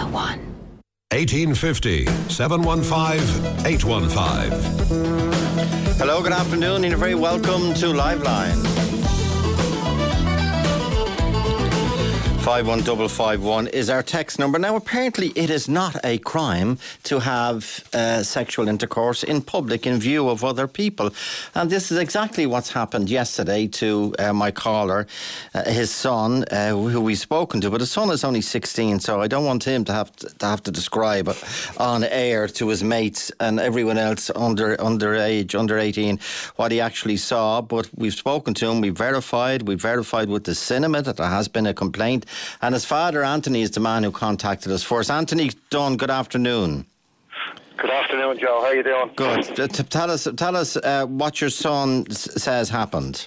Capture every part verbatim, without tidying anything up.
Radio one. eighteen fifty, seven one five, eight one five. Hello, good afternoon, and you're very welcome to Liveline. five one five five one is our text number. Now, apparently it is not a crime to have uh, sexual intercourse in public in view of other people. And this is exactly what's happened yesterday to uh, my caller, uh, his son, uh, who we've spoken to. But his son is only sixteen, so I don't want him to have to, to, have to describe on air to his mates and everyone else under underage, under eighteen, what he actually saw. But we've spoken to him, we've verified, we've verified with the cinema that there has been a complaint. And his father, Anthony, is the man who contacted us first. Anthony Dunn, good afternoon. Good afternoon, Joe. How are you doing? Good. T- t- tell us, tell us uh, what your son s- says happened.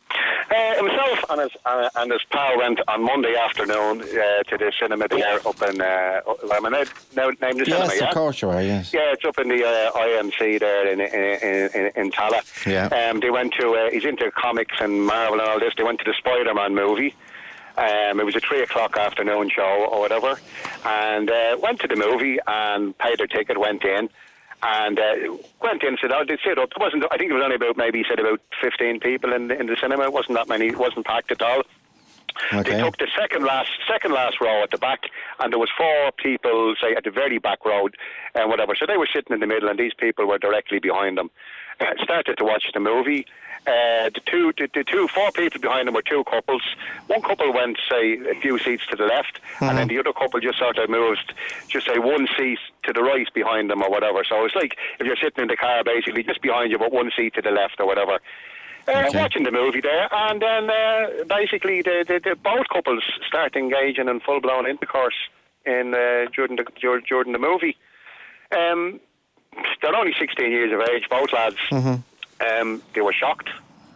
Uh, himself and his uh, and his pal went on Monday afternoon uh, to the cinema there up in. Uh, am I now, now named the yes, cinema? Yes, yeah? of course you are. Yes. Yeah, it's up in the uh, I M C there in in in, in Tala. Yeah. Um, they went to. Uh, he's into comics and Marvel and all this. They went to the Spider-Man movie. Um, it was a three o'clock afternoon show or whatever, and uh, went to the movie and paid their ticket, went in, and uh, went in. Said, "Oh, they sit up." It wasn't. I think it was only about maybe he said about fifteen people in the, in the cinema. It wasn't that many. It wasn't packed at all. Okay. They took the second last second last row at the back, and there was four people, say, at the very back row, and whatever. So they were sitting in the middle, and these people were directly behind them. Uh, started to watch the movie. Uh, the two, the, the two, four people behind them were two couples. One couple went, say, a few seats to the left, mm-hmm. and then the other couple just sort of moved, just say, one seat to the right behind them or whatever. So it's like if you're sitting in the car, basically just behind you, but one seat to the left or whatever. Uh, okay. Watching the movie there, and then uh, basically the, the, the both couples start engaging in full-blown intercourse in uh, during the during the movie. Um, they're only sixteen years of age, both lads. Mm-hmm. Um, they were shocked,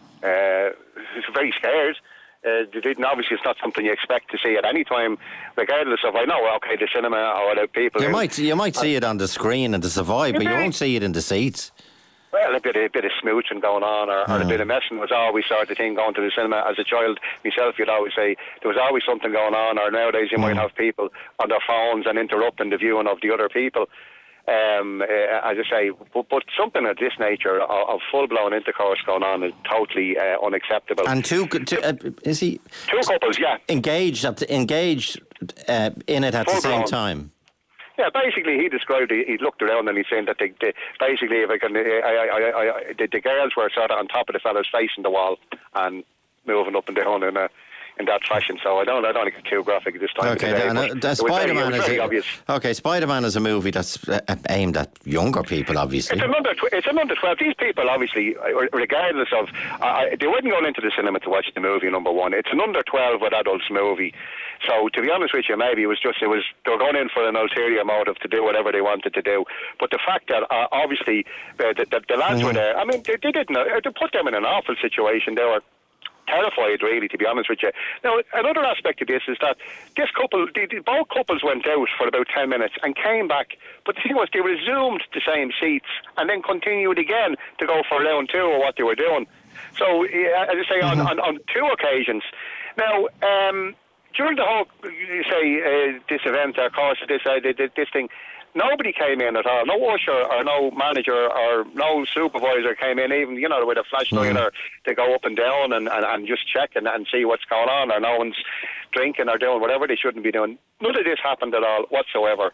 uh, very scared. Uh, they didn't. Obviously, it's not something you expect to see at any time, regardless of. I know, okay, the cinema or the people. You who, might you might see it on the screen and the survive, but you won't see it in the seats. Well, a bit, a bit of smooching going on, or, or a bit of messing was always sort of thing going to the cinema. As a child myself, you'd always say there was always something going on, or nowadays you mm. might have people on their phones and interrupting the viewing of the other people. Um, uh, as I say, but, but something of this nature of, of full-blown intercourse going on is totally uh, unacceptable. And two, two uh, is he? Two couples, yeah. Engaged, at the, engaged uh, in it at the same time. Yeah, basically, he described. He, he looked around and he's saying that they, they, basically, if I can, I, I, I, I, the, the girls were sort of on top of the fellas facing the wall and moving up and down in a. in that fashion, so I don't I don't think it's too graphic this time. Okay, today, and uh, Spider-Man is a, obvious. Okay, Spider-Man is a movie that's uh, aimed at younger people, obviously. It's an under tw- it's an under twelve. These people, obviously, regardless of, uh, they wouldn't go into the cinema to watch the movie. Number one, it's an under twelve with adults movie. So to be honest with you, maybe it was just it was they were going in for an ulterior motive to do whatever they wanted to do. But the fact that uh, obviously uh, the, the, the lads mm-hmm. were there, I mean, they, they didn't. Uh, they put them in an awful situation. They were terrified, really, to be honest with you. Now, another aspect of this is that this couple, the, the, both couples went out for about ten minutes and came back, but the thing was they resumed the same seats and then continued again to go for round two of what they were doing. So, uh, as I say, mm-hmm. on, on, on two occasions. Now, um, during the whole, you say, uh, this event, or course, this, uh, this thing, nobody came in at all. No usher or no manager or no supervisor came in, even, you know, with a flashlight mm. or they go up and down and, and, and just check and, and see what's going on, or no one's drinking or doing whatever they shouldn't be doing. None of this happened at all whatsoever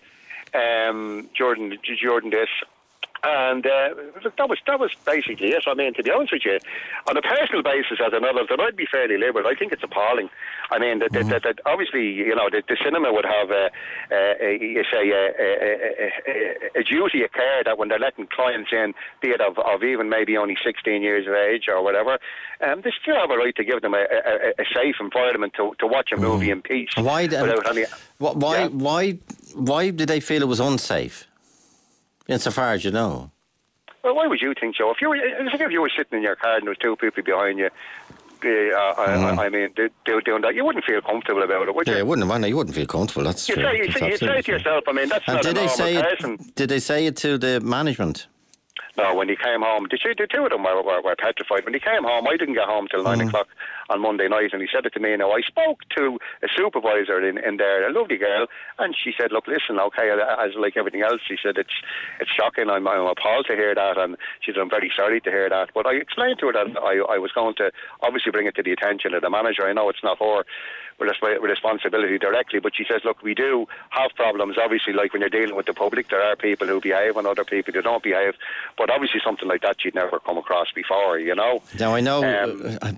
um, during, during this. And uh, that was that was basically it. I mean, to be honest with you, on a personal basis, as an adult, and I'd be fairly liberal. I think it's appalling. I mean, that, mm-hmm. that, that, that obviously, you know, the, the cinema would have a, a, a you say a, a, a, a duty of care that when they're letting clients in, be it of, of even maybe only sixteen years of age or whatever, um, they still have a right to give them a, a, a safe environment to, to watch a movie mm-hmm. in peace. Why? Without any, why? Yeah. Why? Why did they feel it was unsafe? Insofar as you know. Well, why would you think so? If you were, if you were sitting in your car and there was two people behind you, uh, mm. I, I mean, they, they were doing that, you wouldn't feel comfortable about it, would you? Yeah, you wouldn't. Well, no, you wouldn't feel comfortable. That's you true. Say, you, say, you say to yourself, I mean, that's and not did a they normal say person. It, did they say it to the management? No, when he came home, the two, the two of them were, were, were petrified. When he came home, I didn't get home till nine Mm. o'clock on Monday night, and he said it to me. Now, I spoke to a supervisor in, in there, a lovely girl, and she said, look, listen, okay, as like everything else, she said, it's it's shocking, I'm, I'm appalled to hear that, and she said, I'm very sorry to hear that. But I explained to her that I, I was going to obviously bring it to the attention of the manager. I know it's not her responsibility directly, but she says, look, we do have problems, obviously, like when you're dealing with the public, there are people who behave and other people who don't behave, but obviously something like that you'd never come across before, you know. Now I know um, uh,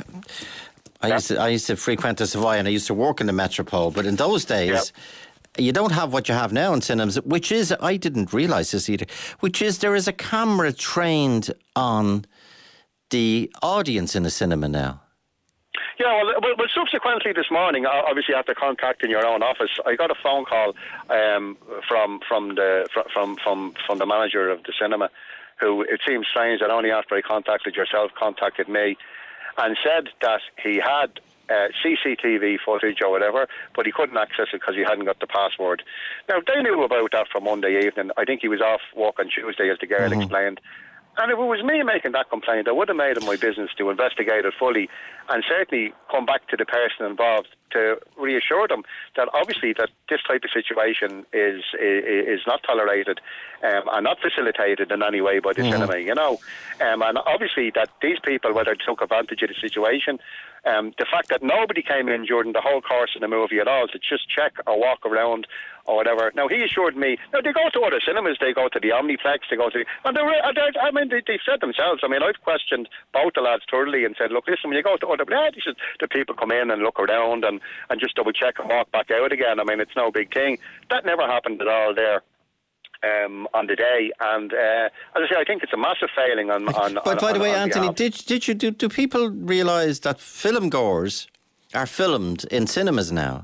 I used to I used to frequent the Savoy, and I used to work in the Metropole, but in those days yeah. you don't have what you have now in cinemas, which is, I didn't realise this either, which is there is a camera trained on the audience in a cinema now. Yeah, well, well, well, subsequently this morning, obviously after contacting your own office, I got a phone call um, from from the from from from the manager of the cinema, who, it seems strange that only after I contacted yourself, contacted me, and said that he had uh, C C T V footage or whatever, but he couldn't access it because he hadn't got the password. Now, they knew about that from Monday evening. I think he was off work on Tuesday, as the girl mm-hmm. explained. And if it was me making that complaint, I would have made it my business to investigate it fully and certainly come back to the person involved to reassure them that obviously that this type of situation is is, is not tolerated um, and not facilitated in any way by the mm-hmm. cinema, you know. Um, and obviously that these people, whether they took advantage of the situation, um, the fact that nobody came in during the whole course of the movie at all to just check or walk around or whatever. Now, he assured me, now they go to other cinemas, they go to the Omniplex, they go to, and they're, they're, I mean, they, they've said themselves, I mean, I've questioned both the lads thoroughly and said, look, listen, when you go to other places, the people come in and look around and, and just double check and walk back out again. I mean, it's no big thing. That never happened at all there. Um, on the day, and uh, as I say, I think it's a massive failing on. on but on, by the on, way, on Anthony, behalf. did did you do? Do people realise that film goers are filmed in cinemas now?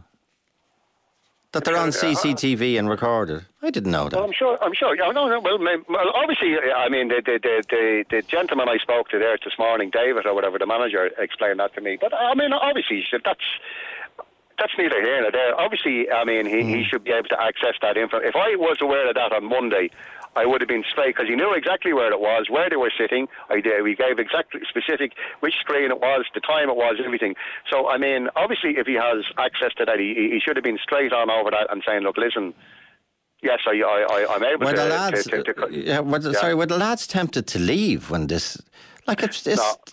That they're on C C T V and recorded? I didn't know that. Well, I'm sure. I'm sure. Yeah, no, no. Well, well, obviously, I mean, the the, the the the gentleman I spoke to there this morning, David or whatever, the manager, explained that to me. But I mean, obviously, that's. That's neither here nor there. Obviously, I mean, he, mm. he should be able to access that info. If I was aware of that on Monday, I would have been straight, because he knew exactly where it was, where they were sitting. I did. We gave exactly specific which screen it was, the time it was, everything. So, I mean, obviously, if he has access to that, he, he should have been straight on over that and saying, look, listen, yes, I, I, I'm able were to, the lads, to, to, to... Yeah, were the, yeah. Sorry, were the lads tempted to leave when this... Like it's, it's no.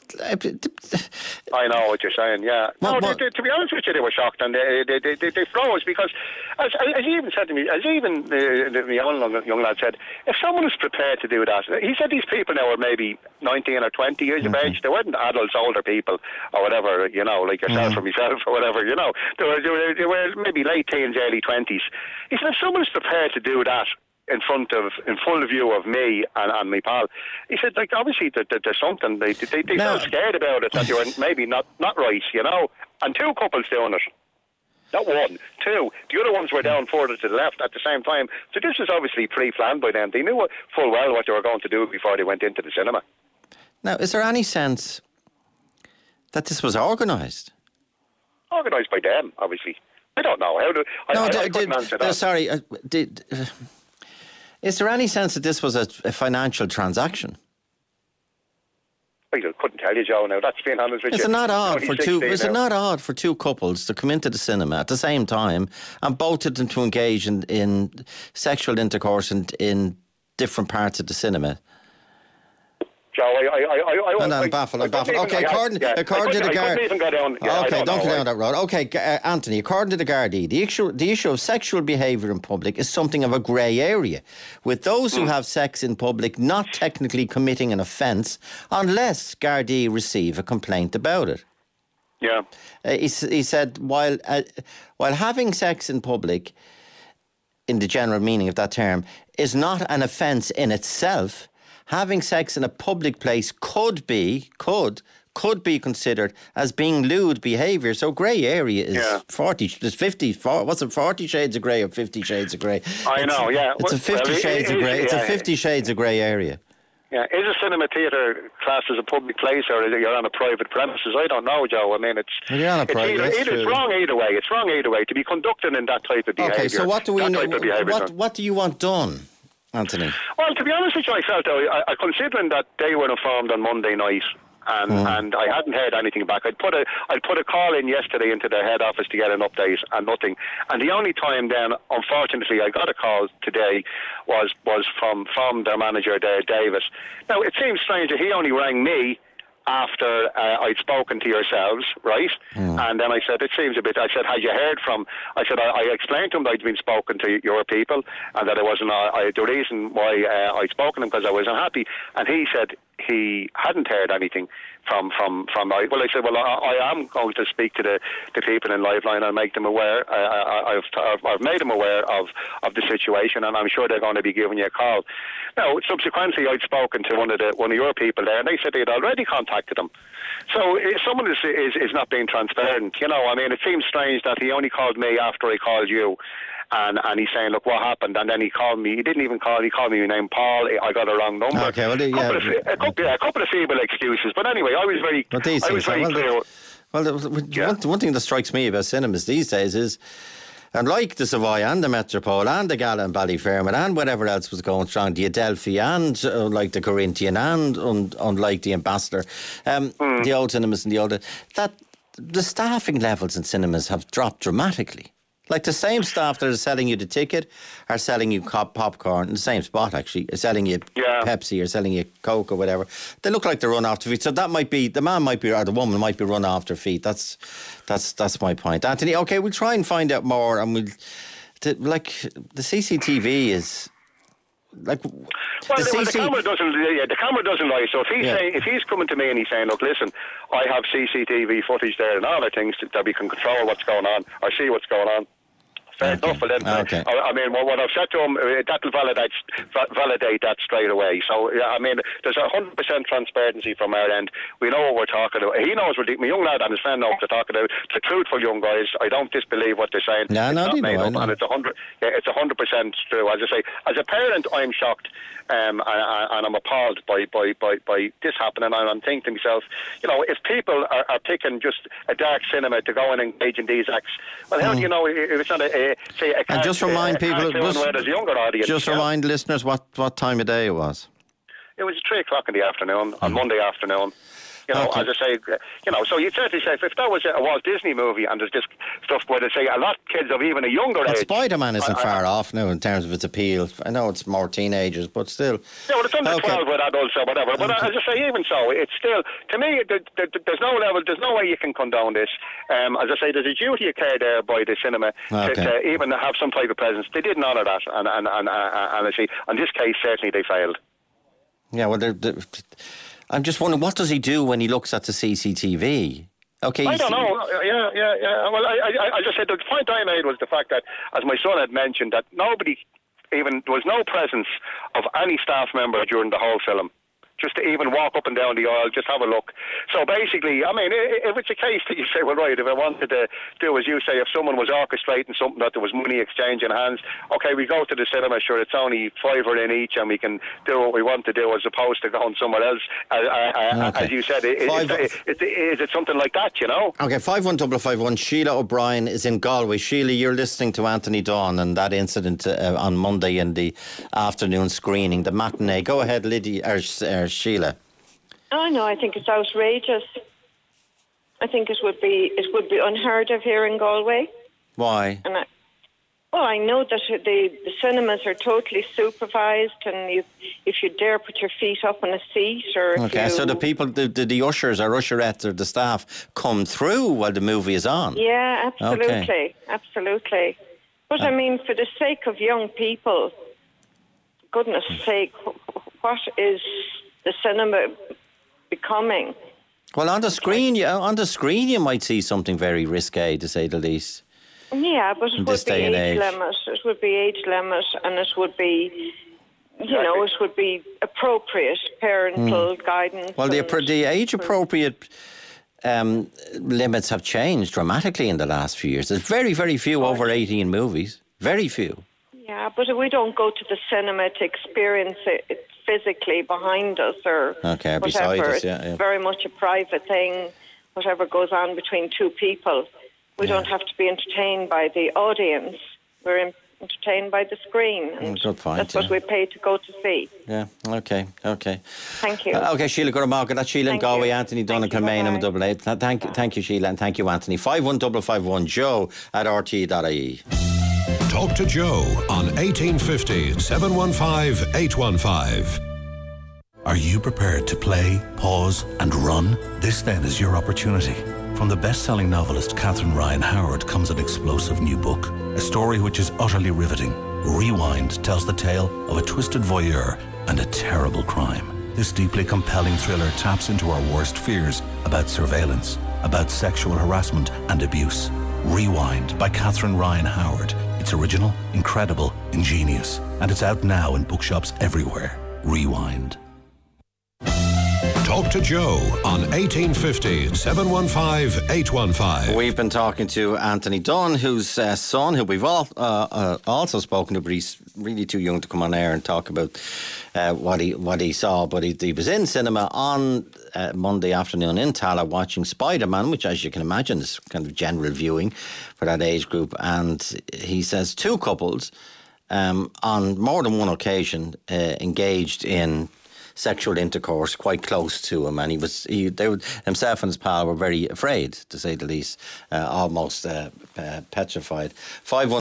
I know what you're saying. Yeah. What, no, what? They, they, to be honest with you, they were shocked and they they they, they, they froze because, as, as he even said to me, as even the, the, the young young lad said, if someone was prepared to do that, he said these people now are maybe nineteen or twenty years mm-hmm. of age. They weren't adults, older people or whatever, you know, like yourself mm-hmm. or myself or whatever, you know. They were, they were they were maybe late teens, early twenties. He said if someone is prepared to do that in front of, in full view of me and, and my pal, he said, like, obviously that, that there's something, they they, they no. felt scared about it, that they were maybe not, not right, you know, and two couples doing it. Not one, two. The other ones were down further to the left at the same time. So this was obviously pre-planned by them. They knew what, full well what they were going to do before they went into the cinema. Now, is there any sense that this was organised? Organised by them, obviously. I don't know. How do, I, no, I, did, I couldn't did, answer no, that. sorry, uh, did... Uh, Is there any sense that this was a, a financial transaction? I couldn't tell you, Joe. Now that's being honest with is you. It not odd for two, is now. it not odd for two couples to come into the cinema at the same time and both of them to engage in, in sexual intercourse in, in different parts of the cinema? Joe, I, I, I, I, and I'm I, baffled. I, I'm baffled. I Okay, according, yeah, according to the guard. Even go down. Yeah, okay, don't, don't know, go down right? that road. Okay, uh, Anthony. According to the Gardaí, the issue, the issue of sexual behaviour in public is something of a grey area, with those who mm. have sex in public not technically committing an offence unless Gardaí receive a complaint about it. Yeah. Uh, he, he said while uh, while having sex in public, in the general meaning of that term, is not an offence in itself, having sex in a public place could be, could, could be considered as being lewd behaviour. So grey area is yeah. forty, there's fifty, what's it, forty shades of grey or fifty shades of grey? I it's, know, yeah. It's well, a fifty well, shades it, of grey, it's yeah. a fifty shades of grey area. Yeah, is a cinema theatre classed as a public place or is it you're on a private premises? I don't know, Joe. I mean, it's well, you're on a it's, private, either, it's, it's wrong either way. It's wrong either way to be conducted in that type of behaviour. Okay, so what do we know? What, what, what do you want done? Anthony? Well, to be honest with you, I felt, I, I considering that they were informed on Monday night, and mm. and I hadn't heard anything back. I'd put a I'd put a call in yesterday into the head office to get an update, and nothing. And the only time then, unfortunately, I got a call today was was from from their manager there, Davis. Now it seems strange that he only rang me after uh, I'd spoken to yourselves, right? Mm. And then I said, it seems a bit, I said, had you heard from, I said, I, I explained to him that I'd been spoken to your people and that it wasn't, uh, I, the reason why uh, I'd spoken to him because I was unhappy. And he said he hadn't heard anything from, from, from well, I said, well, I, I am going to speak to the, the people in Liveline and make them aware. I, I, I've, I've, I've made them aware of, of the situation, and I'm sure they're going to be giving you a call. Now, subsequently, I'd spoken to one of the one of your people there, and they said they'd already contacted them. So if someone is, is is not being transparent, you know, I mean, it seems strange that he only called me after I called you. And and he's saying, look, what happened? And then he called me. He didn't even call. He called me named Paul. I got a wrong number. Okay, well, yeah, a couple, of, a couple, yeah, a couple of feeble excuses. But anyway, I was very, well, these I was very well, clear. Well, the, yeah. one, one thing that strikes me about cinemas these days is, and like the Savoy and the Metropole and the Gala and Ballyfermot and whatever else was going strong, the Adelphi and uh, like the Corinthian and un, unlike the Ambassador, um, mm. the old cinemas and the old, that the staffing levels in cinemas have dropped dramatically. Like the same staff that are selling you the ticket are selling you cop popcorn in the same spot, actually, are selling you yeah. Pepsi or selling you Coke or whatever. They look like they're run off their feet. So that might be, the man might be, or the woman might be run off their feet. That's that's that's my point. Anthony, okay, we'll try and find out more. And we'll, the, like, the C C T V is... Like, well, the, well, the camera doesn't. Yeah, the camera doesn't lie. So if he's yeah. saying, if he's coming to me and he's saying, "Look, listen, I have C C T V footage there and other things that we can control what's going on or see what's going on." Fair okay. enough. Well, then, okay. I, I mean, what I've said to him, uh, that'll validate validate that straight away. So, yeah, I mean, there's a hundred percent transparency from our end. We know what we're talking about. He knows what the, my young lad and his friend know what they're talking about. The truthful young guys. I don't disbelieve what they're saying. No, it's no, not they made know, up, and it's a hundred. Yeah, it's a hundred percent true. As I say, as a parent, I'm shocked, um, and, and I'm appalled by by, by, by this happening. And I'm thinking to myself, you know, if people are, are picking just a dark cinema to go and engage in these acts, well, how mm. do you know if it's not a, a say a and just remind uh, people, just, a younger audience, just yeah. remind listeners what, what time of day it was. It was three o'clock in the afternoon, mm. on Monday afternoon. You know, okay. as I say, you know, so you'd certainly say if that was a Walt Disney movie and there's this stuff where they say a lot of kids of even a younger but age. Spider-Man isn't I, I, far off now in terms of its appeal. I know it's more teenagers, but still. Yeah, well, it's under okay. twelve with adults or whatever. But okay. as I say, even so, it's still, to me, there, there, there's no level, there's no way you can condone this. Um, as I say, there's a duty of care there by the cinema okay. to, to even have some type of presence. They didn't honour that, and and and, and, and I see, in this case, certainly they failed. Yeah, well, they're, they're, I'm just wondering, what does he do when he looks at the C C T V? Okay, I don't know. Yeah, yeah, yeah. Well, I, I, I just said the point I made was the fact that, as my son had mentioned, that nobody, even there was no presence of any staff member during the whole film. Just to even walk up and down the aisle, just have a look. So basically, I mean, if it's a case that you say, well, right, if I wanted to do as you say, if someone was orchestrating something that there was money exchanging hands, okay, we go to the cinema, sure, it's only fiver in each and we can do what we want to do as opposed to going somewhere else. Uh, uh, okay. As you said, it, Five, it, it, it, is it something like that, you know? Okay, five one double five one. Sheila O'Brien is in Galway. Sheila, you're listening to Anthony Dawn and that incident uh, on Monday in the afternoon screening, the matinee. Go ahead, Lydia, or, or Sheila. Oh no, I think it's outrageous. I think it would be it would be unheard of here in Galway. Why? And I, well, I know that the the cinemas are totally supervised, and you, if you dare put your feet up on a seat, or if okay, you, so the people, the, the the ushers or usherettes or the staff come through while the movie is on. Yeah, absolutely, okay. absolutely. But uh, I mean, for the sake of young people, goodness sake, what is the cinema becoming? Well, on the screen, you, on the screen, you might see something very risque, to say the least. Yeah, but it would be age, age limit. It would be age limit, and it would be, you know, it would be appropriate parental mm. guidance. Well, the, the age appropriate um, limits have changed dramatically in the last few years. There's very, very few over eighteen movies. Very few. Yeah, but we don't go to the cinema to experience it physically behind us or okay, whatever. Beside us, yeah, it's yeah. very much a private thing, whatever goes on between two people. We yeah. don't have to be entertained by the audience. We're in, entertained by the screen. And good point, that's what yeah. we pay to go to see. Yeah, okay, okay. Thank you. Uh, okay, Sheila Guramaga, that's Sheila and Thank Galway, you. Anthony Dunn and Thank you, Kilmaine and bye-bye. double eight. Th- Thank, thank you, Sheila, and thank you, Anthony. five one five five one Joe at r t e dot i e. Talk to Joe on eighteen fifty, seven one five, eight one five. Are you prepared to play, pause and run? This then is your opportunity. From the best-selling novelist Catherine Ryan Howard comes an explosive new book, a story which is utterly riveting. Rewind tells the tale of a twisted voyeur and a terrible crime. This deeply compelling thriller taps into our worst fears about surveillance, about sexual harassment and abuse. Rewind by Catherine Ryan Howard. It's original, incredible, ingenious, and it's out now in bookshops everywhere. Rewind. Talk to Joe on eighteen fifty, seven one five, eight one five. We've been talking to Anthony Dunn, whose uh, son, who we've all, uh, uh, also spoken to, but he's really too young to come on air and talk about uh, what he what he saw. But he, he was in cinema on uh, Monday afternoon in Tallaght watching Spider-Man, which, as you can imagine, is kind of general viewing for that age group. And he says two couples um, on more than one occasion uh, engaged in sexual intercourse quite close to him, and he was he they would, himself and his pal were very afraid, to say the least, uh, almost uh, uh, petrified. Five one